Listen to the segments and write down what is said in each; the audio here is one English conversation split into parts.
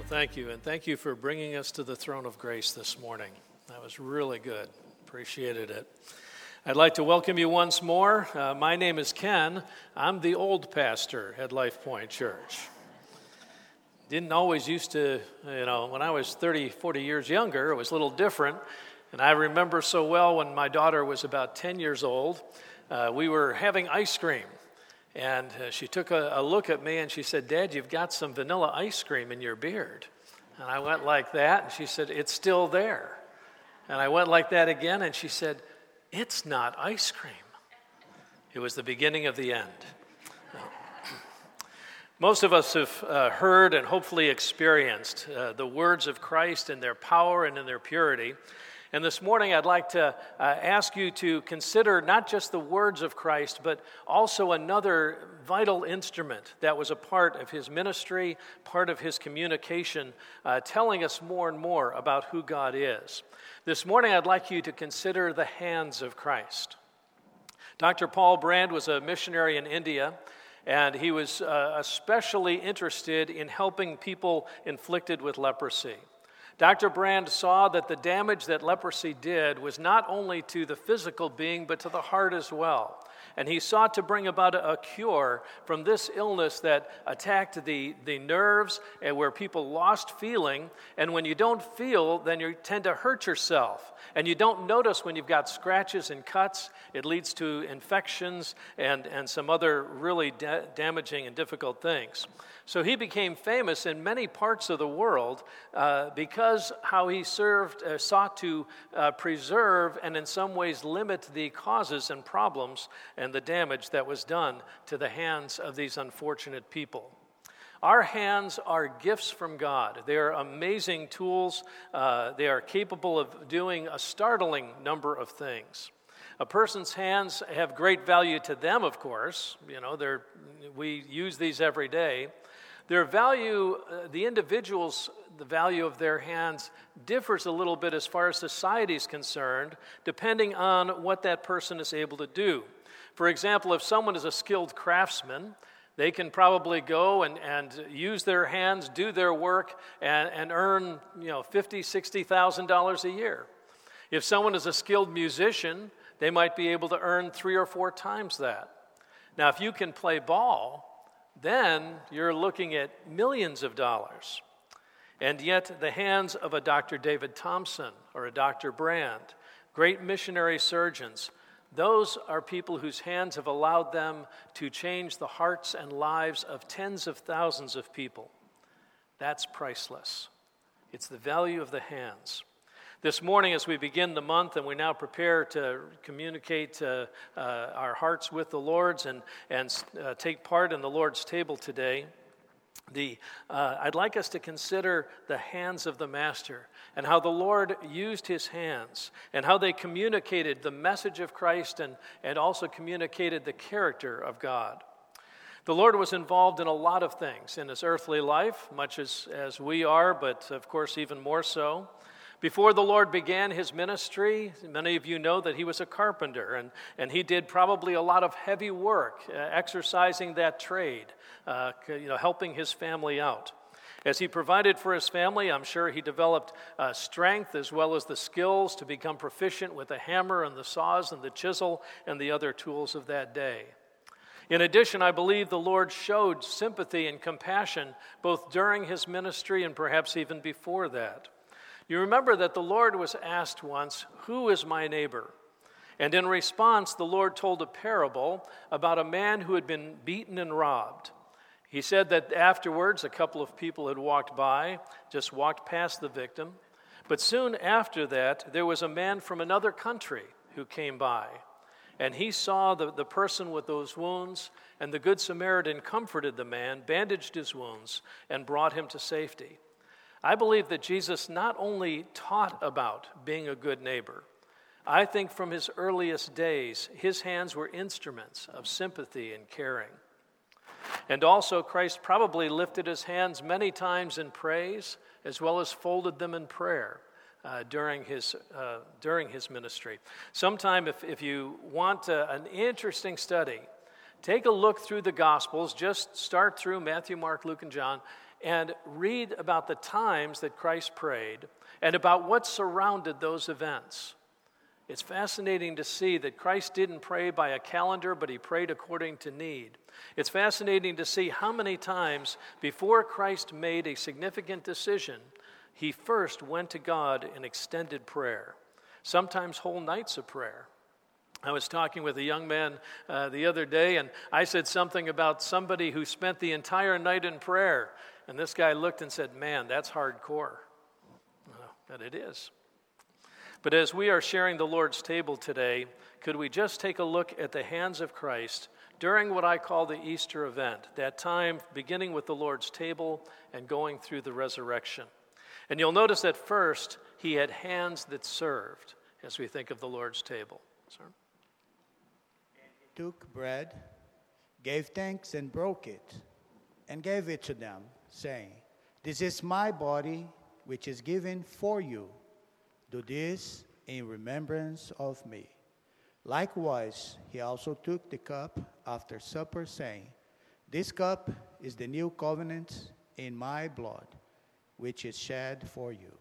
Thank you, and thank you for bringing us to the throne of grace this morning. That was really good. Appreciated it. I'd like to welcome you once more. My name is Ken. I'm the old pastor at Life Point Church. Didn't always used to, when I was 30, 40 years younger, it was a little different. And I remember so well when my daughter was about 10 years old, we were having ice cream. And she took a look at me and she said, "Dad, you've got some vanilla ice cream in your beard." And I went like that, and she said, "It's still there." And I went like that again, and she said, "It's not ice cream." It was the beginning of the end. Most of us have heard and hopefully experienced the words of Christ in their power and in their purity. And this morning I'd like to ask you to consider not just the words of Christ, but also another vital instrument that was a part of his ministry, part of his communication, telling us more and more about who God is. This morning I'd like you to consider the hands of Christ. Dr. Paul Brand was a missionary in India, and he was especially interested in helping people afflicted with leprosy. Dr. Brand saw that the damage that leprosy did was not only to the physical being, but to the heart as well. And he sought to bring about a cure from this illness that attacked the nerves and where people lost feeling. And when you don't feel, then you tend to hurt yourself. And you don't notice when you've got scratches and cuts. It leads to infections and some other really damaging and difficult things. So he became famous in many parts of the world because how he sought to preserve and in some ways limit the causes and problems and the damage that was done to the hands of these unfortunate people. Our hands are gifts from God. They are amazing tools. They are capable of doing a startling number of things. A person's hands have great value to them, of course. We use these every day. Their value, the value of their hands differs a little bit as far as society is concerned, depending on what that person is able to do. For example, if someone is a skilled craftsman, they can probably go and use their hands, do their work, and earn $50,000, $60,000 a year. If someone is a skilled musician, they might be able to earn 3 or 4 times that. Now, if you can play ball, then you're looking at millions of dollars. And yet the hands of a Dr. David Thompson or a Dr. Brand, great missionary surgeons, those are people whose hands have allowed them to change the hearts and lives of tens of thousands of people. That's priceless. It's the value of the hands. This morning, as we begin the month and we now prepare to communicate our hearts with the Lord's and take part in the Lord's table today, I'd like us to consider the hands of the Master and how the Lord used his hands and how they communicated the message of Christ and also communicated the character of God. The Lord was involved in a lot of things in his earthly life, much as we are, but of course even more so. Before the Lord began his ministry, many of you know that he was a carpenter, and he did probably a lot of heavy work, exercising that trade, helping his family out. As he provided for his family, I'm sure he developed strength as well as the skills to become proficient with the hammer and the saws and the chisel and the other tools of that day. In addition, I believe the Lord showed sympathy and compassion both during his ministry and perhaps even before that. You remember that the Lord was asked once, "Who is my neighbor?" And in response, the Lord told a parable about a man who had been beaten and robbed. He said that afterwards, a couple of people had walked past the victim. But soon after that, there was a man from another country who came by. And he saw the person with those wounds, and the Good Samaritan comforted the man, bandaged his wounds, and brought him to safety. I believe that Jesus not only taught about being a good neighbor, I think from his earliest days, his hands were instruments of sympathy and caring. And also, Christ probably lifted his hands many times in praise, as well as folded them in prayer during his ministry. Sometime, if you want an interesting study, take a look through the Gospels. Just start through Matthew, Mark, Luke, and John, and read about the times that Christ prayed and about what surrounded those events. It's fascinating to see that Christ didn't pray by a calendar, but he prayed according to need. It's fascinating to see how many times before Christ made a significant decision, he first went to God in extended prayer, sometimes whole nights of prayer. I was talking with a young man the other day, and I said something about somebody who spent the entire night in prayer. And this guy looked and said, "Man, that's hardcore." But it is. But as we are sharing the Lord's table today, could we just take a look at the hands of Christ during what I call the Easter event, that time beginning with the Lord's table and going through the resurrection. And you'll notice that first, he had hands that served as we think of the Lord's table. Sir? He took bread, gave thanks and broke it, and gave it to them, saying, "This is my body, which is given for you. Do this in remembrance of me." Likewise, he also took the cup after supper, saying, "This cup is the new covenant in my blood, which is shed for you."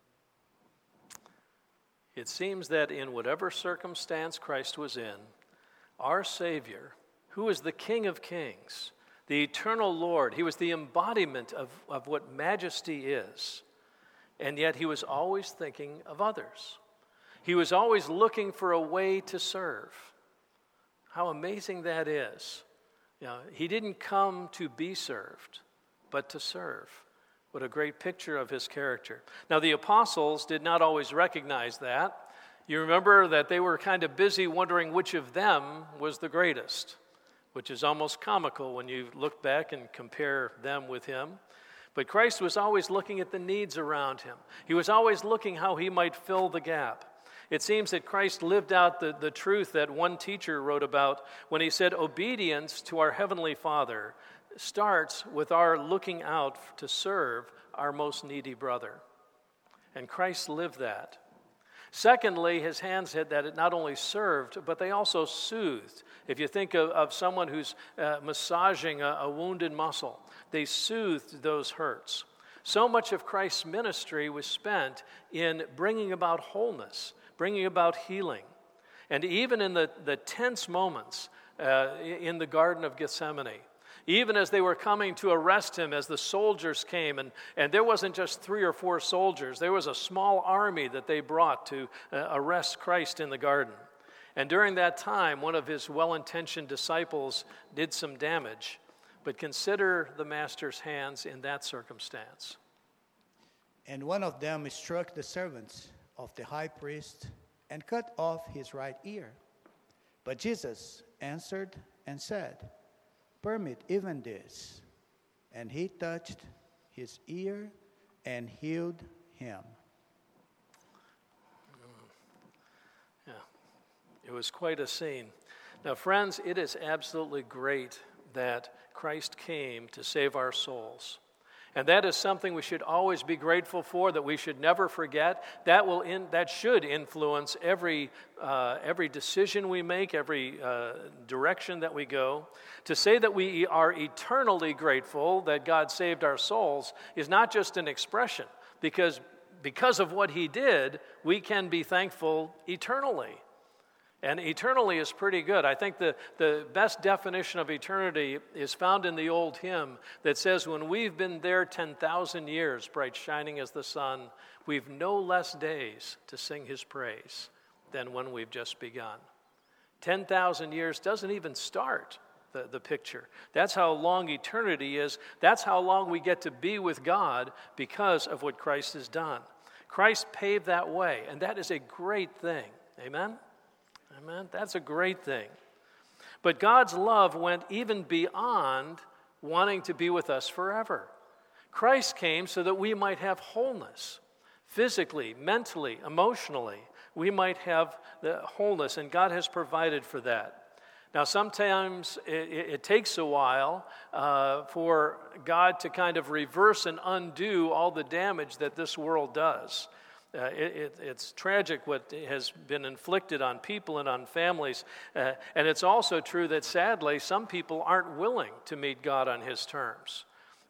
It seems that in whatever circumstance Christ was in, our Savior, who is the King of Kings, the eternal Lord, he was the embodiment of what majesty is. And yet he was always thinking of others. He was always looking for a way to serve. How amazing that is. He didn't come to be served, but to serve. What a great picture of his character. Now, the apostles did not always recognize that. You remember that they were kind of busy wondering which of them was the greatest, which is almost comical when you look back and compare them with him. But Christ was always looking at the needs around him. He was always looking how he might fill the gap. It seems that Christ lived out the truth that one teacher wrote about when he said, obedience to our Heavenly Father starts with our looking out to serve our most needy brother. And Christ lived that. Secondly, his hands had that it not only served, but they also soothed. If you think of someone who's massaging a wounded muscle, they soothed those hurts. So much of Christ's ministry was spent in bringing about wholeness, bringing about healing. And even in the tense moments in the Garden of Gethsemane, even as they were coming to arrest him, as the soldiers came, and there wasn't just 3 or 4 soldiers, there was a small army that they brought to arrest Christ in the garden. And during that time, one of his well-intentioned disciples did some damage. But consider the master's hands in that circumstance. And one of them struck the servants of the high priest and cut off his right ear. But Jesus answered and said, "Permit even this." And he touched his ear and healed him. Yeah, it was quite a scene. Now, friends, it is absolutely great that Christ came to save our souls. And that is something we should always be grateful for, that we should never forget. That should influence every decision we make, every direction that we go. To say that we are eternally grateful that God saved our souls is not just an expression, because of what he did, we can be thankful eternally. And eternally is pretty good. I think the best definition of eternity is found in the old hymn that says, when we've been there 10,000 years, bright shining as the sun, we've no less days to sing his praise than when we've just begun. 10,000 years doesn't even start the picture. That's how long eternity is. That's how long we get to be with God because of what Christ has done. Christ paved that way, and that is a great thing. Amen? Amen. That's a great thing. But God's love went even beyond wanting to be with us forever. Christ came so that we might have wholeness, physically, mentally, emotionally. We might have the wholeness, and God has provided for that. Now, sometimes it takes a while for God to kind of reverse and undo all the damage that this world does. It's tragic what has been inflicted on people and on families. And it's also true that sadly, some people aren't willing to meet God on his terms.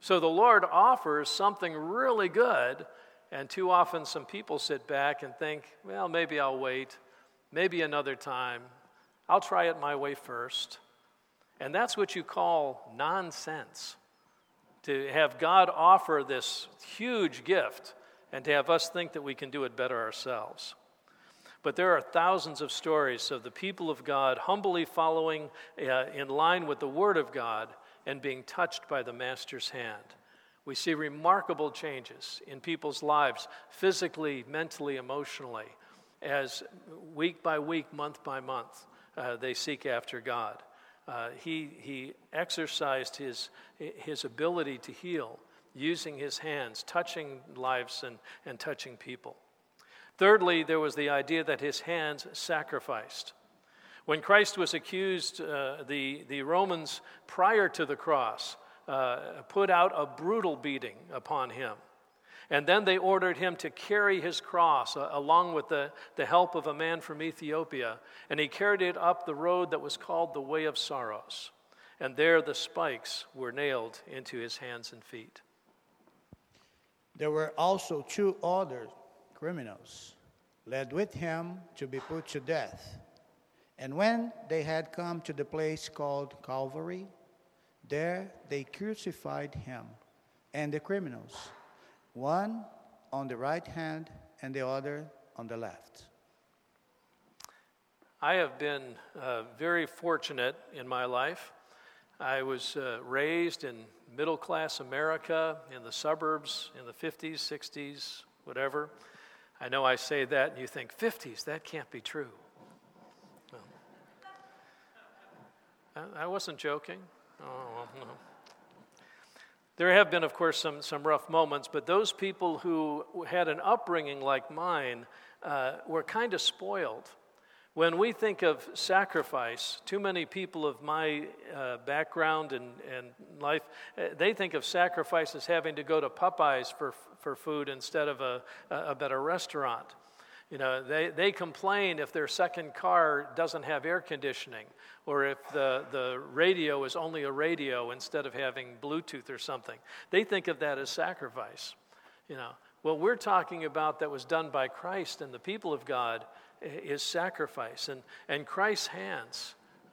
So the Lord offers something really good, and too often some people sit back and think, well, maybe I'll wait, maybe another time. I'll try it my way first. And that's what you call nonsense. To have God offer this huge gift and to have us think that we can do it better ourselves. But there are thousands of stories of the people of God humbly following in line with the Word of God and being touched by the Master's hand. We see remarkable changes in people's lives, physically, mentally, emotionally, as week by week, month by month, they seek after God. He exercised his ability to heal, using his hands, touching lives and touching people. Thirdly, there was the idea that his hands sacrificed. When Christ was accused, the Romans, prior to the cross, put out a brutal beating upon him. And then they ordered him to carry his cross along with the help of a man from Ethiopia. And he carried it up the road that was called the Way of Sorrows. And there the spikes were nailed into his hands and feet. There were also 2 other criminals led with him to be put to death. And when they had come to the place called Calvary, there they crucified him and the criminals, one on the right hand and the other on the left. I have been very fortunate in my life. I was raised in middle-class America, in the suburbs, in the 50s, 60s, whatever. I know I say that and you think, 50s, that can't be true. Well, I wasn't joking. Oh, no. There have been, of course, some rough moments, but those people who had an upbringing like mine were kind of spoiled. When we think of sacrifice, too many people of my background and life, they think of sacrifice as having to go to Popeyes for food instead of a better restaurant. You know, they complain if their second car doesn't have air conditioning, or if the radio is only a radio instead of having Bluetooth or something. They think of that as sacrifice. You know, what we're talking about that was done by Christ and the people of God is sacrifice. And Christ's hands,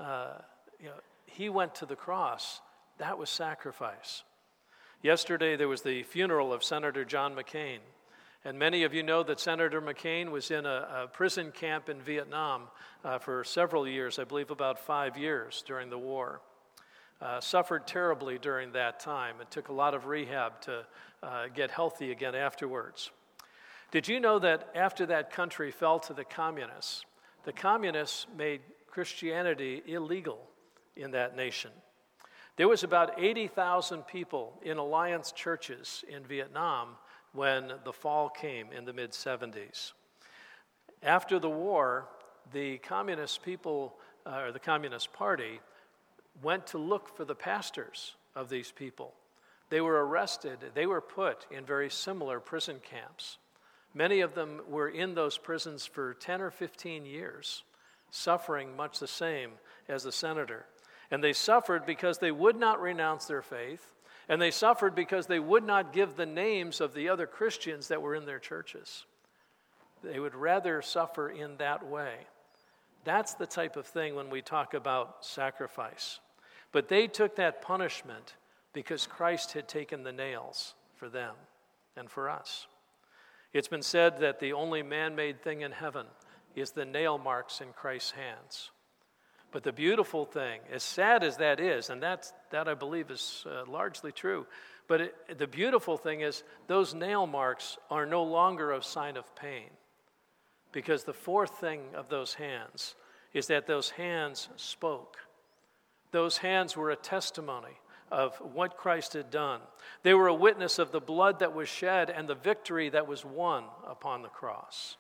he went to the cross. That was sacrifice. Yesterday there was the funeral of Senator John McCain. And many of you know that Senator McCain was in a prison camp in Vietnam for several years, I believe about 5 years during the war. Suffered terribly during that time. It took a lot of rehab to get healthy again afterwards. Did you know that after that country fell to the communists made Christianity illegal in that nation? There was about 80,000 people in alliance churches in Vietnam when the fall came in the mid-70s. After the war, the communist people, or the Communist Party, went to look for the pastors of these people. They were arrested. They were put in very similar prison camps. Many of them were in those prisons for 10 or 15 years, suffering much the same as the senator. And they suffered because they would not renounce their faith, and they suffered because they would not give the names of the other Christians that were in their churches. They would rather suffer in that way. That's the type of thing when we talk about sacrifice. But they took that punishment because Christ had taken the nails for them and for us. It's been said that the only man-made thing in heaven is the nail marks in Christ's hands. But the beautiful thing, as sad as that is, and that I believe is largely true, but the beautiful thing is those nail marks are no longer a sign of pain. Because the fourth thing of those hands is that those hands spoke. Those hands were a testimony of what Christ had done. They were a witness of the blood that was shed and the victory that was won upon the cross.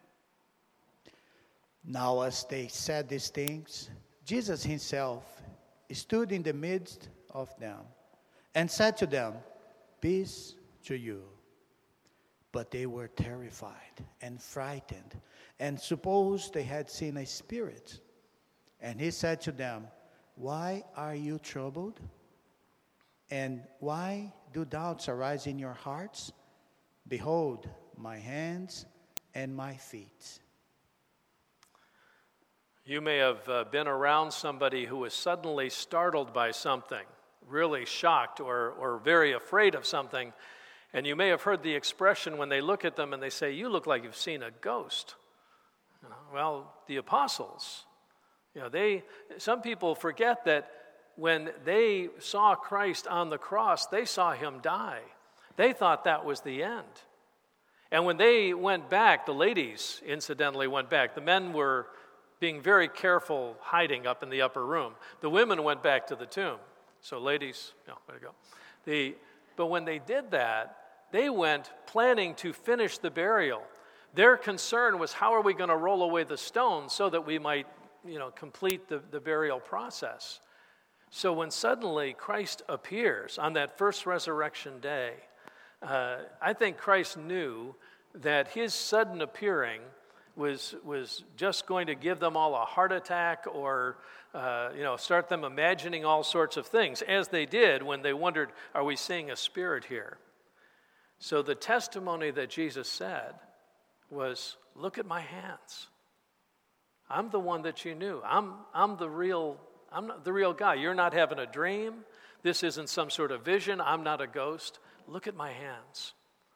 Now, as they said these things, Jesus himself stood in the midst of them and said to them, "Peace to you." But they were terrified and frightened and supposed they had seen a spirit. And he said to them, "Why are you troubled? And why do doubts arise in your hearts? Behold, my hands and my feet. You may have been around somebody who was suddenly startled by something, really shocked or very afraid of something, and you may have heard the expression when they look at them and they say, "You look like you've seen a ghost." Well, the apostles, some people forget that when they saw Christ on the cross, they saw him die. They thought that was the end. And when they went back, the ladies incidentally went back. The men were being very careful hiding up in the upper room. The women went back to the tomb. So ladies, way to go. But when they did that, they went planning to finish the burial. Their concern was, how are we going to roll away the stones so that we might, complete the burial process? So when suddenly Christ appears on that first resurrection day, I think Christ knew that his sudden appearing was just going to give them all a heart attack or, start them imagining all sorts of things, as they did when they wondered, are we seeing a spirit here? So the testimony that Jesus said was, look at my hands. I'm the one that you knew. I'm the real guy. You're not having a dream. This isn't some sort of vision. I'm not a ghost. Look at my hands.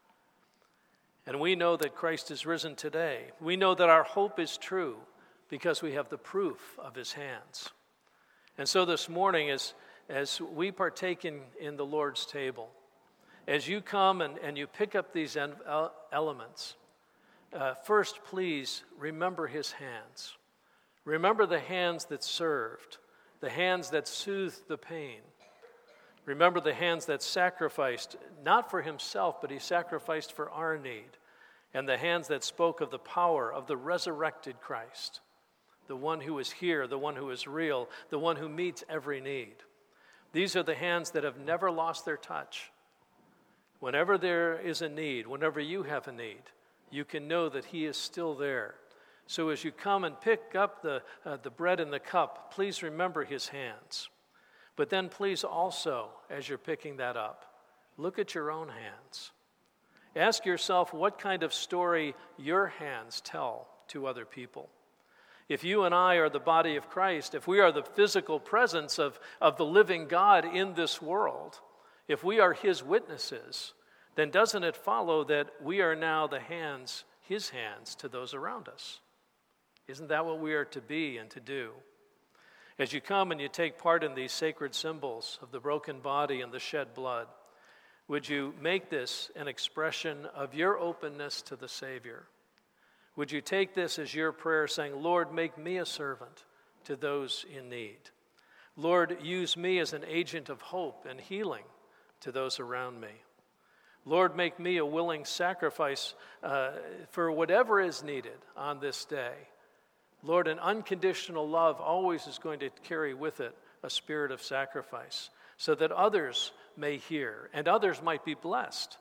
And we know that Christ is risen today. We know that our hope is true because we have the proof of his hands. And so this morning, as we partake in the Lord's table, as you come and you pick up these elements, first, please remember his hands. Remember the hands that served, the hands that soothed the pain. Remember the hands that sacrificed, not for himself, but he sacrificed for our need. And the hands that spoke of the power of the resurrected Christ, the one who is here, the one who is real, the one who meets every need. These are the hands that have never lost their touch. Whenever there is a need, whenever you have a need, you can know that he is still there. So as you come and pick up the bread and the cup, please remember his hands. But then please also, as you're picking that up, look at your own hands. Ask yourself what kind of story your hands tell to other people. If you and I are the body of Christ, if we are the physical presence of the living God in this world, if we are his witnesses, then doesn't it follow that we are now his hands to those around us? Isn't that what we are to be and to do? As you come and you take part in these sacred symbols of the broken body and the shed blood, would you make this an expression of your openness to the Savior? Would you take this as your prayer, saying, Lord, make me a servant to those in need. Lord, use me as an agent of hope and healing to those around me. Lord, make me a willing sacrifice for whatever is needed on this day. Lord, an unconditional love always is going to carry with it a spirit of sacrifice so that others may hear and others might be blessed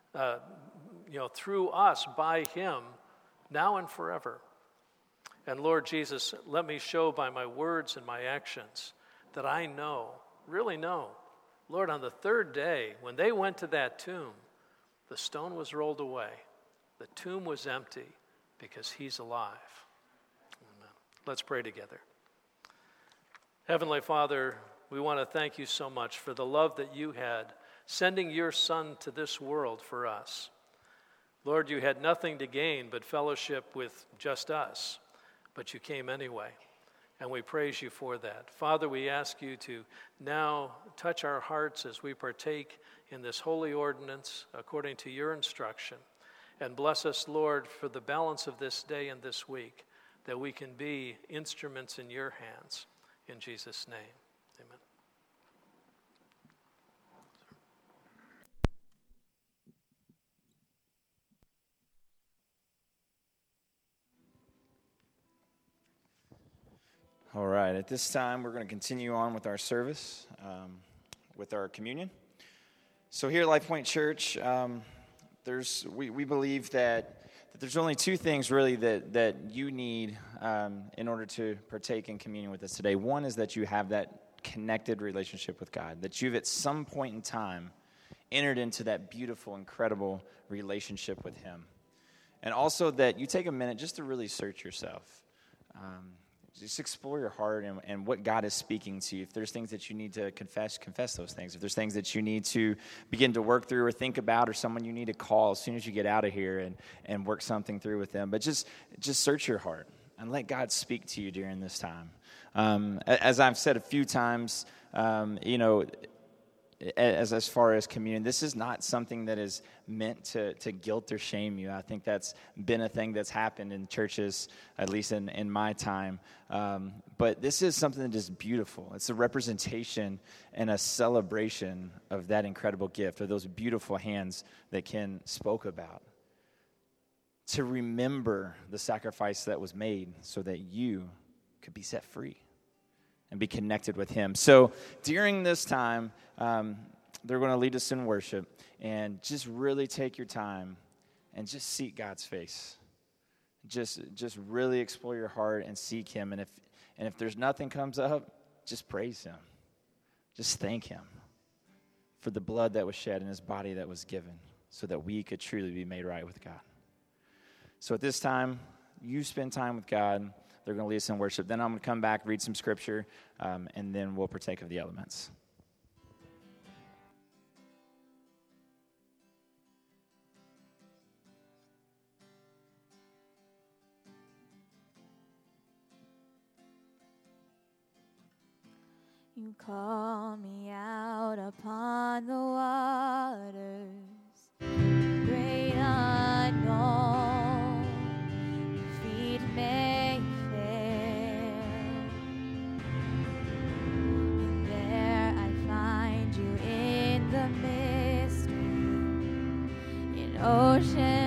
through us by him now and forever. And Lord Jesus, let me show by my words and my actions that I know, really know. Lord, on the third day, when they went to that tomb, the stone was rolled away. The tomb was empty because he's alive. Amen. Let's pray together. Heavenly Father, we want to thank you so much for the love that you had, sending your Son to this world for us. Lord, you had nothing to gain but fellowship with just us, but you came anyway, and we praise you for that. Father, we ask you to now touch our hearts as we partake in this holy ordinance according to your instruction, and bless us, Lord, for the balance of this day and this week, that we can be instruments in your hands. In Jesus' name, amen. All right, at this time, we're going to continue on with our service, with our communion. So here at Life Point Church, we believe that there's only two things really that you need in order to partake in communion with us today. One is that you have that connected relationship with God, that you've at some point in time entered into that beautiful, incredible relationship with him. And also that you take a minute just to really search yourself. Just explore your heart and what God is speaking to you. If there's things that you need to confess those things. If there's things that you need to begin to work through or think about, or someone you need to call as soon as you get out of here and work something through with them. But just search your heart and let God speak to you during this time. As I've said a few times, as far as communion, this is not something that is meant to guilt or shame you. I think that's been a thing that's happened in churches, at least in my time. But this is something that is beautiful. It's a representation and a celebration of that incredible gift, of those beautiful hands that Ken spoke about. To remember the sacrifice that was made so that you could be set free and be connected with him. So during this time, they're going to lead us in worship, and just really take your time and just seek God's face. Just really explore your heart and seek him. And if there's nothing comes up, just praise him. Just thank him for the blood that was shed and his body that was given so that we could truly be made right with God. So at this time, you spend time with God. They're going to lead us in worship. Then I'm going to come back, read some scripture, and then we'll partake of the elements. You call me out upon the waters, great unknown, your feet may fail, and there I find you in the mystery, in ocean